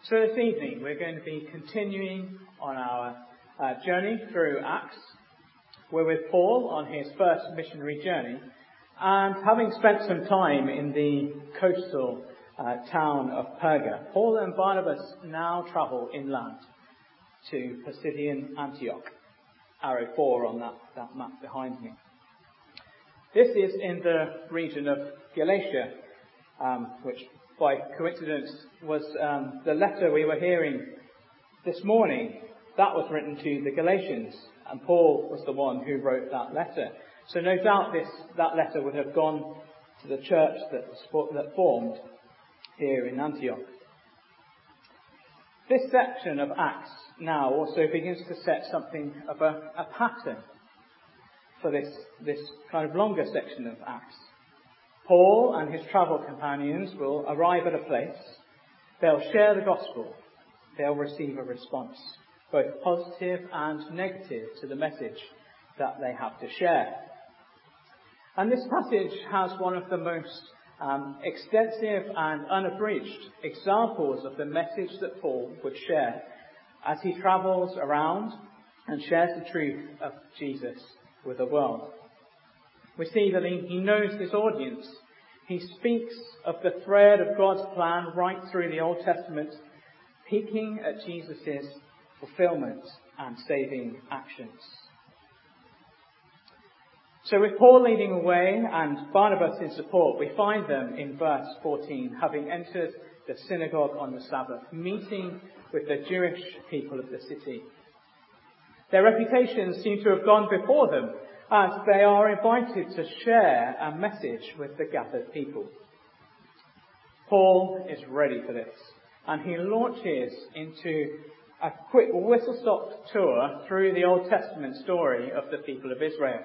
So this evening we're going to be continuing on our journey through Acts. We're with Paul on his first missionary journey, and having spent some time in the coastal town of Perga, Paul and Barnabas now travel inland to Pisidian Antioch. Arrow 4 on that map behind me. This is in the region of Galatia, which by coincidence was the letter we were hearing this morning. That was written to the Galatians, and Paul was the one who wrote that letter. So no doubt that letter would have gone to the church that formed here in Antioch. This section of Acts now also begins to set something of a pattern for this kind of longer section of Acts. Paul and his travel companions will arrive at a place. They'll share the gospel. They'll receive a response, both positive and negative, to the message that they have to share. And this passage has one of the most extensive and unabridged examples of the message that Paul would share as he travels around and shares the truth of Jesus with the world. We see that he knows his audience. He speaks of the thread of God's plan right through the Old Testament, peeking at Jesus' fulfillment and saving actions. So with Paul leading away and Barnabas in support, we find them in verse 14, having entered the synagogue on the Sabbath, meeting with the Jewish people of the city. Their reputations seem to have gone before them, as they are invited to share a message with the gathered people. Paul is ready for this, and he launches into a quick whistle-stop tour through the Old Testament story of the people of Israel.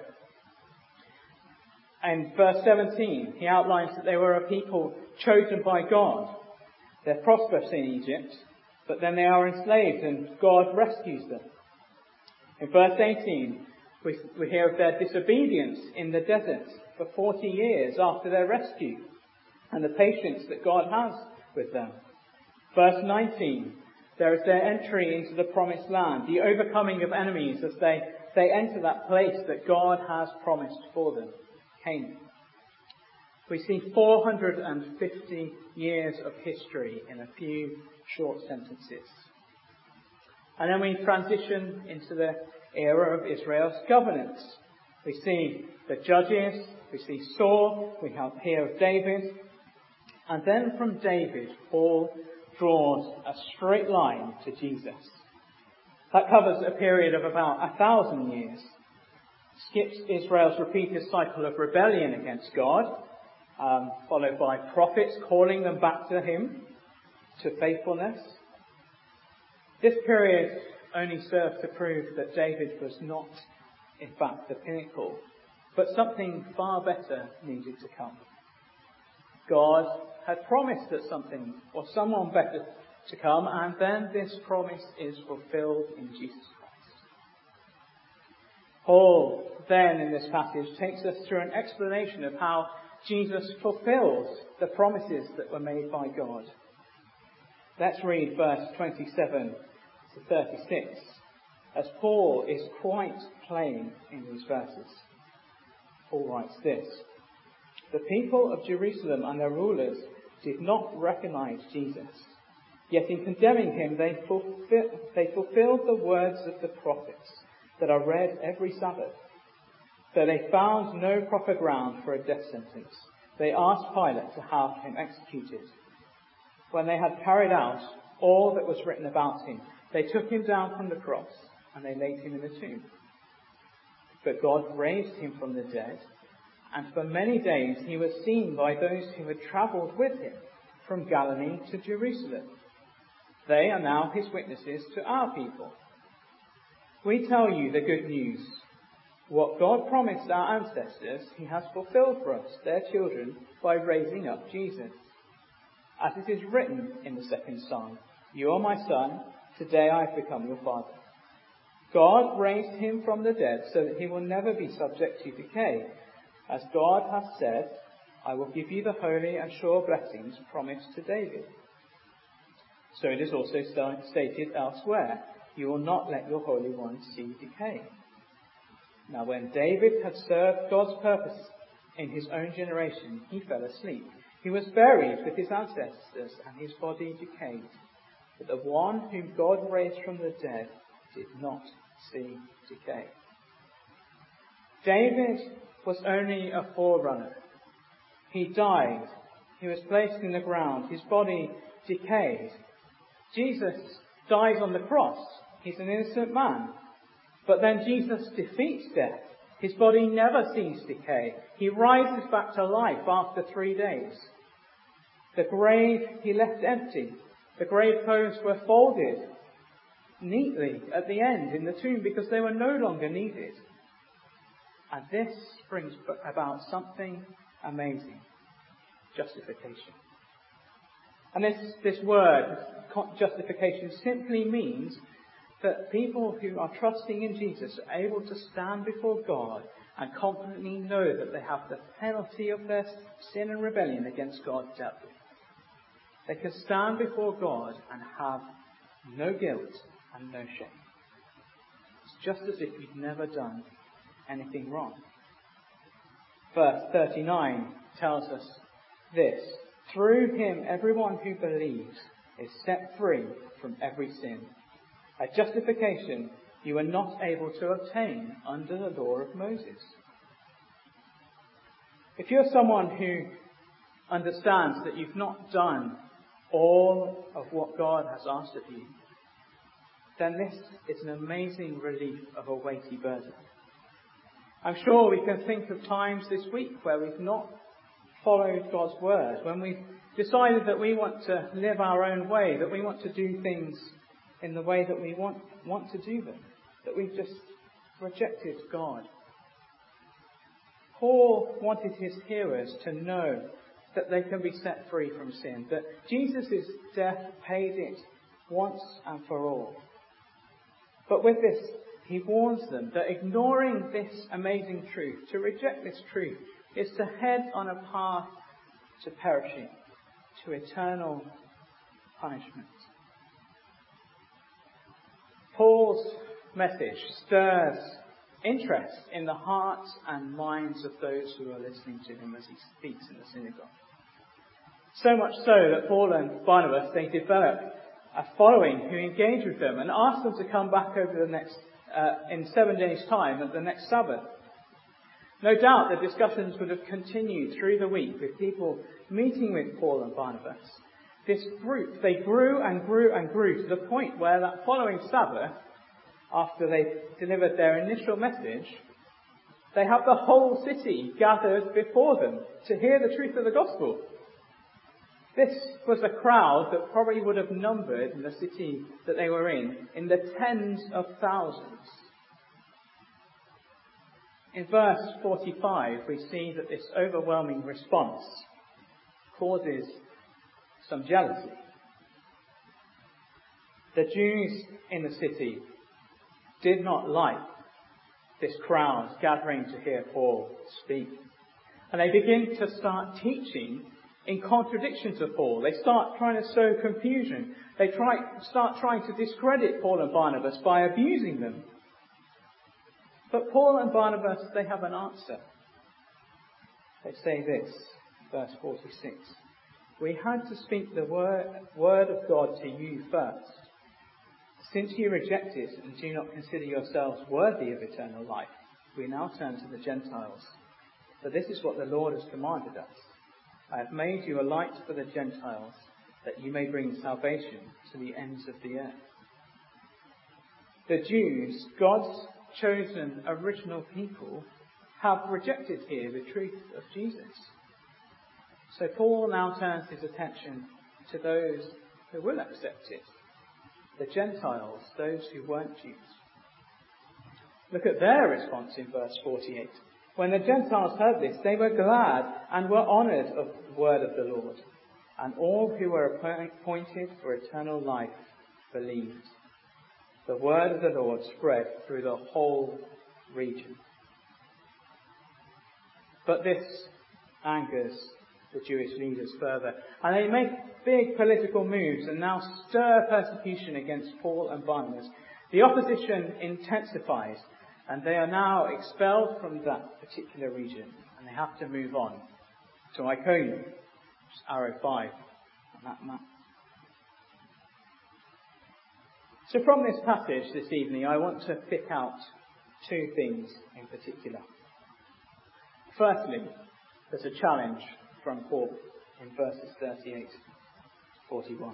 In verse 17, he outlines that they were a people chosen by God. They're prosperous in Egypt, but then they are enslaved and God rescues them. In verse 18, we hear of their disobedience in the desert for 40 years after their rescue and the patience that God has with them. Verse 19, there is their entry into the promised land, the overcoming of enemies as they enter that place that God has promised for them, Canaan. We see 450 years of history in a few short sentences. And then we transition into the era of Israel's governance. We see the judges, we see Saul, we hear of David, and then from David, Paul draws a straight line to Jesus. That covers a period of about 1,000 years. Skips Israel's repeated cycle of rebellion against God, followed by prophets calling them back to him, to faithfulness. This period only served to prove that David was not, in fact, the pinnacle, but something far better needed to come. God had promised that something or someone better to come, and then this promise is fulfilled in Jesus Christ. Paul then in this passage takes us through an explanation of how Jesus fulfills the promises that were made by God. Let's read verse 27 to 36, as Paul is quite plain in these verses. Paul writes this: "The people of Jerusalem and their rulers did not recognize Jesus, yet in condemning him they fulfilled the words of the prophets that are read every Sabbath. Though they found no proper ground for a death sentence, they asked Pilate to have him executed. When they had carried out all that was written about him, they took him down from the cross and they laid him in the tomb. But God raised him from the dead, and for many days he was seen by those who had travelled with him from Galilee to Jerusalem. They are now his witnesses to our people. We tell you the good news. What God promised our ancestors, he has fulfilled for us, their children, by raising up Jesus. As it is written in the second Psalm, 'You are my son, today I have become your father.' God raised him from the dead so that he will never be subject to decay. As God has said, I will give you the holy and sure blessings promised to David. So it is also stated elsewhere, "You will not let your Holy One see decay." Now when David had served God's purpose in his own generation, he fell asleep. He was buried with his ancestors, and his body decayed. But the one whom God raised from the dead did not see decay. David was only a forerunner. He died. He was placed in the ground. His body decayed. Jesus dies on the cross. He's an innocent man. But then Jesus defeats death. His body never sees decay. He rises back to life after 3 days. The grave he left empty. The grave clothes were folded neatly at the end in the tomb because they were no longer needed. And this brings about something amazing. Justification. And this word, justification, simply means that people who are trusting in Jesus are able to stand before God and confidently know that they have the penalty of their sin and rebellion against God dealt with. They can stand before God and have no guilt and no shame. It's just as if you've never done anything wrong. Verse 39 tells us this: "Through him everyone who believes is set free from every sin. A justification you were not able to obtain under the law of Moses." If you're someone who understands that you've not done all of what God has asked of you, then this is an amazing relief of a weighty burden. I'm sure we can think of times this week where we've not followed God's word, when we've decided that we want to live our own way, that we want to do things in the way that we want to do them, that we've just rejected God. Paul wanted his hearers to know that they can be set free from sin, that Jesus' death paid it once and for all. But with this, he warns them that ignoring this amazing truth, to reject this truth, is to head on a path to perishing, to eternal punishment. Paul's message stirs interest in the hearts and minds of those who are listening to him as he speaks in the synagogue. So much so that Paul and Barnabas, they developed a following who engage with them and ask them to come back over the next, in 7 days' time at the next Sabbath. No doubt the discussions would have continued through the week with people meeting with Paul and Barnabas. This group, they grew and grew and grew to the point where that following Sabbath, after they delivered their initial message, they have the whole city gathered before them to hear the truth of the gospel. This was a crowd that probably would have numbered in the city that they were in the tens of thousands. In verse 45, we see that this overwhelming response causes some jealousy. The Jews in the city did not like this crowd gathering to hear Paul speak. And they begin to start teaching in contradiction to Paul. They start trying to sow confusion. They start trying to discredit Paul and Barnabas by abusing them. But Paul and Barnabas, they have an answer. They say this, verse 46. "We had to speak the word of God to you first. Since you reject it and do not consider yourselves worthy of eternal life, we now turn to the Gentiles. For this is what the Lord has commanded us. I have made you a light for the Gentiles, that you may bring salvation to the ends of the earth." The Jews, God's chosen original people, have rejected here the truth of Jesus. So Paul now turns his attention to those who will accept it. The Gentiles, those who weren't Jews. Look at their response in verse 48. "When the Gentiles heard this, they were glad and were honoured of the word of the Lord. And all who were appointed for eternal life believed. The word of the Lord spread through the whole region." But this angers the Jewish leaders further. And they make big political moves and now stir persecution against Paul and Barnabas. The opposition intensifies, and they are now expelled from that particular region, and they have to move on to Iconium, which is arrow 5 on that map. So from this passage this evening, I want to pick out two things in particular. Firstly, there's a challenge from Paul in verses 38 to 41.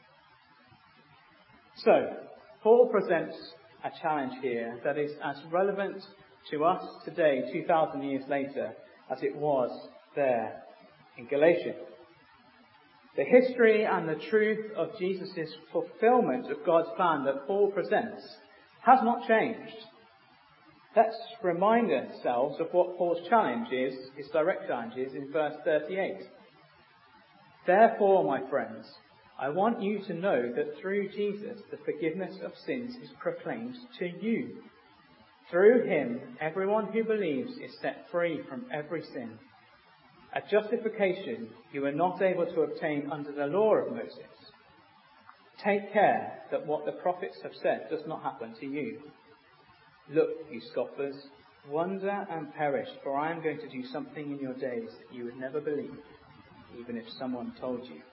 So, Paul presents a challenge here that is as relevant to us today, 2,000 years later, as it was there in Galatia. The history and the truth of Jesus' fulfillment of God's plan that Paul presents has not changed. Let's remind ourselves of what Paul's challenge is, his direct challenge is, in verse 38. Therefore, my friends, I want you to know that through Jesus the forgiveness of sins is proclaimed to you. Through him, everyone who believes is set free from every sin. A justification you were not able to obtain under the law of Moses. Take care that what the prophets have said does not happen to you. Look, you scoffers, wonder and perish, for I am going to do something in your days that you would never believe, even if someone told you.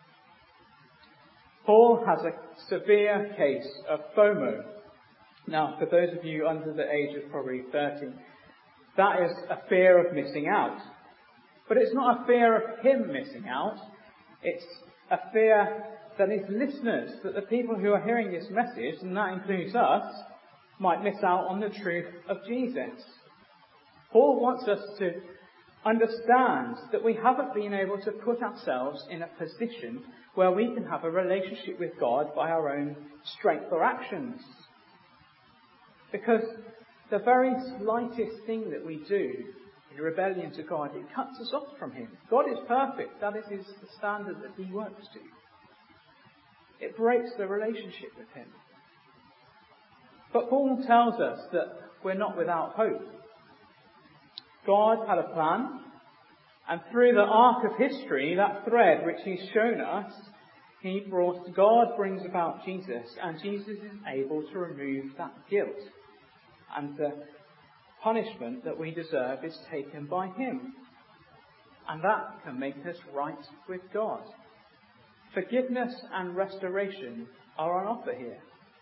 Paul has a severe case of FOMO. Now, for those of you under the age of probably 30, that is a fear of missing out. But it's not a fear of him missing out. It's a fear that his listeners, that the people who are hearing this message, and that includes us, might miss out on the truth of Jesus. Paul wants us to understand that we haven't been able to put ourselves in a position where we can have a relationship with God by our own strength or actions. Because the very slightest thing that we do in rebellion to God, it cuts us off from him. God is perfect. That is the standard that he works to. It breaks the relationship with him. But Paul tells us that we're not without hope. God had a plan, and through the arc of history, that thread which he's shown us, God brings about Jesus, and Jesus is able to remove that guilt. And the punishment that we deserve is taken by him. And that can make us right with God. Forgiveness and restoration are on offer here.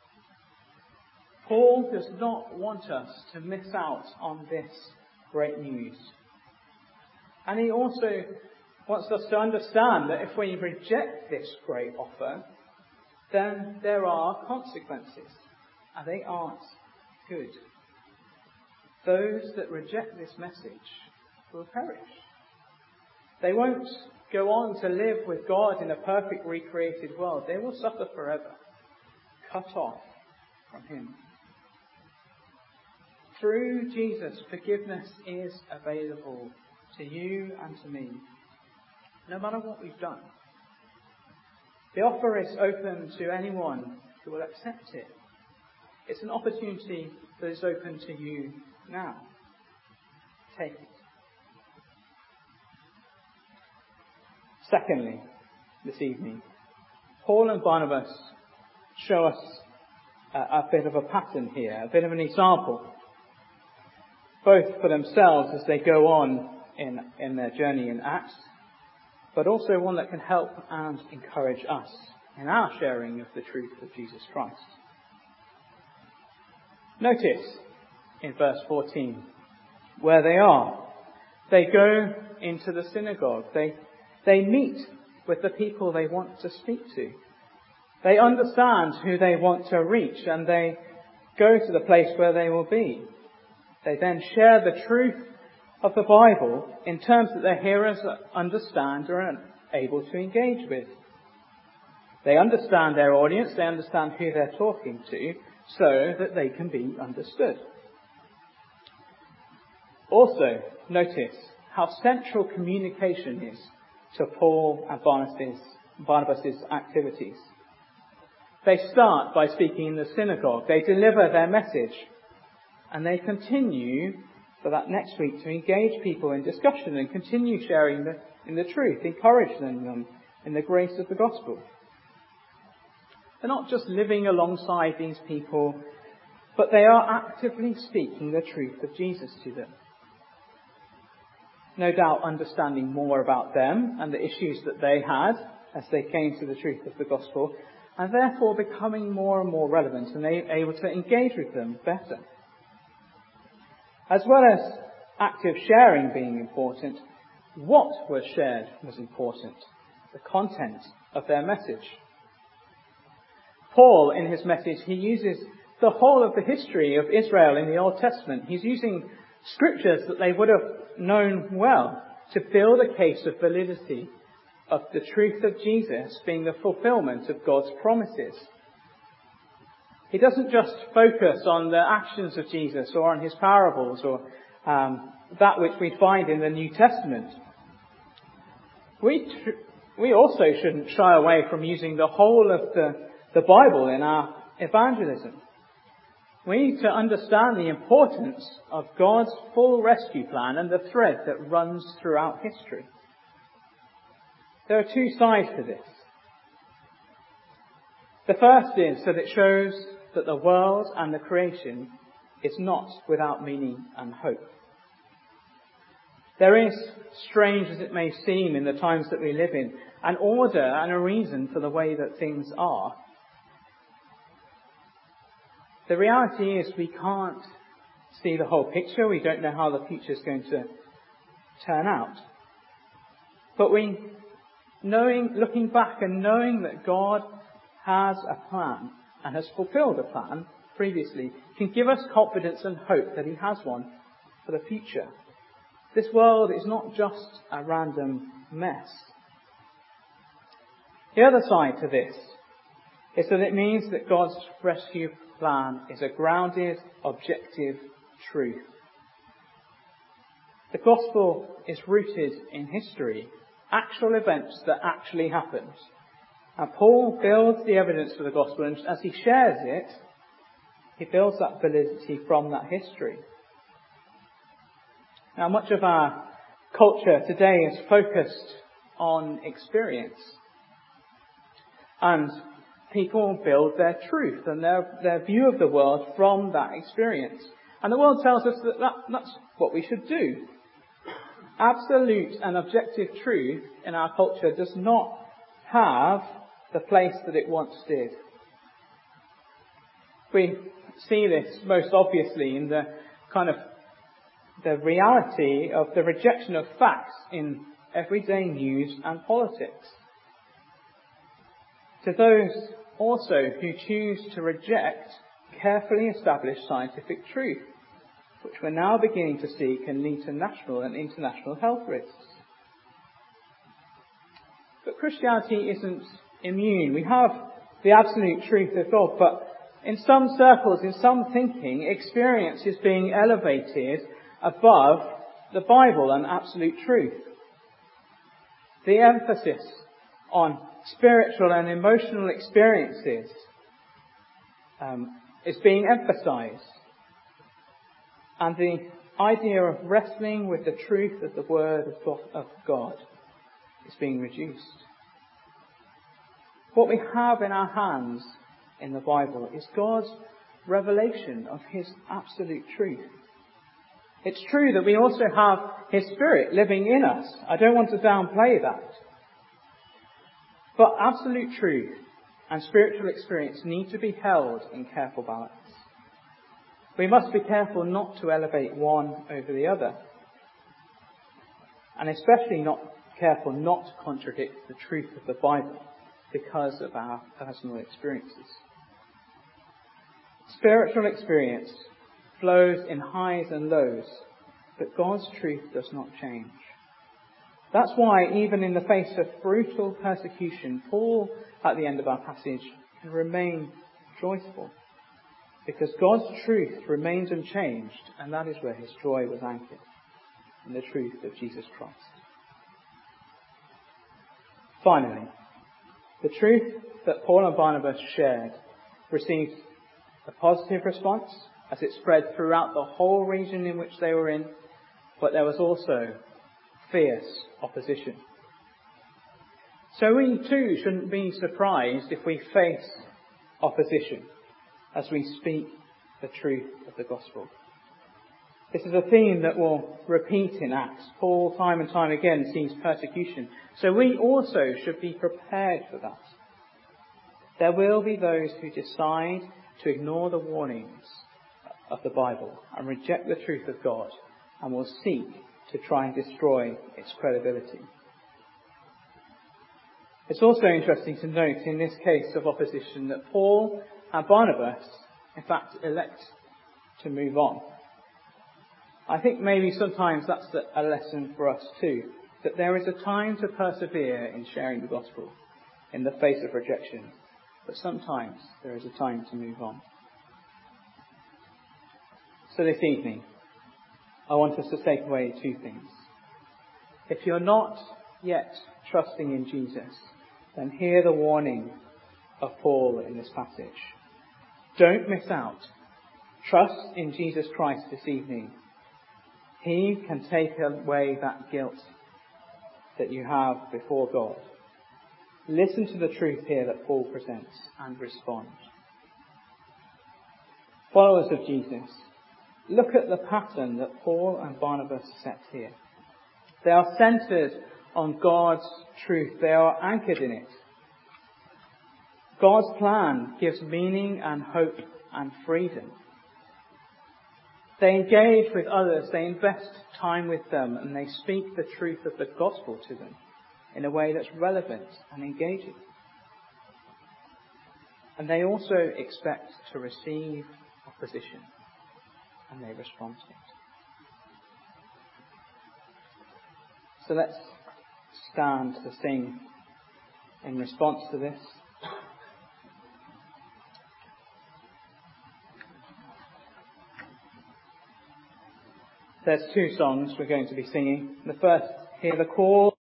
Paul does not want us to miss out on this great news. And he also wants us to understand that if we reject this great offer, then there are consequences, and they aren't good. Those that reject this message will perish. They won't go on to live with God in a perfect recreated world. They will suffer forever, cut off from him. Through Jesus, forgiveness is available to you and to me, no matter what we've done. The offer is open to anyone who will accept it. It's an opportunity that is open to you now. Take it. Secondly, this evening, Paul and Barnabas show us a bit of a pattern here, a bit of an example, both for themselves as they go on in their journey in Acts, but also one that can help and encourage us in our sharing of the truth of Jesus Christ. Notice in verse 14 where they are. They go into the synagogue. They meet with the people they want to speak to. They understand who they want to reach, and they go to the place where they will be. They then share the truth of the Bible in terms that their hearers understand or are able to engage with. They understand their audience, they understand who they're talking to, so that they can be understood. Also, notice how central communication is to Paul and Barnabas' activities. They start by speaking in the synagogue. They deliver their message. And they continue for that next week to engage people in discussion and continue sharing in the truth, encouraging them in the grace of the gospel. They're not just living alongside these people, but they are actively speaking the truth of Jesus to them. No doubt understanding more about them and the issues that they had as they came to the truth of the gospel, and therefore becoming more and more relevant and able to engage with them better. As well as active sharing being important, what was shared was important, the content of their message. Paul, in his message, he uses the whole of the history of Israel in the Old Testament. He's using scriptures that they would have known well to build a case of validity of the truth of Jesus being the fulfillment of God's promises. He doesn't just focus on the actions of Jesus or on his parables or that which we find in the New Testament. We also shouldn't shy away from using the whole of the Bible in our evangelism. We need to understand the importance of God's full rescue plan and the thread that runs throughout history. There are two sides to this. The first is that it shows that the world and the creation is not without meaning and hope. There is, strange as it may seem in the times that we live in, an order and a reason for the way that things are. The reality is we can't see the whole picture. We don't know how the future is going to turn out. But looking back and knowing that God has a plan and has fulfilled a plan previously, can give us confidence and hope that he has one for the future. This world is not just a random mess. The other side to this is that it means that God's rescue plan is a grounded, objective truth. The gospel is rooted in history, actual events that actually happened. And Paul builds the evidence for the gospel, and as he shares it, he builds that validity from that history. Now, much of our culture today is focused on experience. And people build their truth and their view of the world from that experience. And the world tells us that that's what we should do. Absolute and objective truth in our culture does not have the place that it once did. We see this most obviously in the reality of the rejection of facts in everyday news and politics. To those also who choose to reject carefully established scientific truth, which we're now beginning to see can lead to national and international health risks. But Christianity isn't immune. We have the absolute truth of God, but in some circles, in some thinking, experience is being elevated above the Bible and absolute truth. The emphasis on spiritual and emotional experiences is being emphasized. And the idea of wrestling with the truth of the Word of God is being reduced. What we have in our hands in the Bible is God's revelation of his absolute truth. It's true that we also have his Spirit living in us. I don't want to downplay that. But absolute truth and spiritual experience need to be held in careful balance. We must be careful not to elevate one over the other. And especially careful not to contradict the truth of the Bible because of our personal experiences. Spiritual experience flows in highs and lows, but God's truth does not change. That's why even in the face of brutal persecution, Paul, at the end of our passage, can remain joyful. Because God's truth remains unchanged, and that is where his joy was anchored, in the truth of Jesus Christ. Finally, the truth that Paul and Barnabas shared received a positive response as it spread throughout the whole region in which they were in, but there was also fierce opposition. So we too shouldn't be surprised if we face opposition as we speak the truth of the gospel. This is a theme that will repeat in Acts. Paul, time and time again, sees persecution. So we also should be prepared for that. There will be those who decide to ignore the warnings of the Bible and reject the truth of God and will seek to try and destroy its credibility. It's also interesting to note in this case of opposition that Paul and Barnabas, in fact, elect to move on. I think maybe sometimes that's a lesson for us too, that there is a time to persevere in sharing the gospel in the face of rejection, but sometimes there is a time to move on. So this evening, I want us to take away two things. If you're not yet trusting in Jesus, then hear the warning of Paul in this passage. Don't miss out. Trust in Jesus Christ this evening. He can take away that guilt that you have before God. Listen to the truth here that Paul presents and respond. Followers of Jesus, look at the pattern that Paul and Barnabas set here. They are centered on God's truth. They are anchored in it. God's plan gives meaning and hope and freedom. They engage with others, they invest time with them, and they speak the truth of the gospel to them in a way that's relevant and engaging. And they also expect to receive opposition, and they respond to it. So let's stand to sing in response to this. There's two songs we're going to be singing. The first, Hear the Call.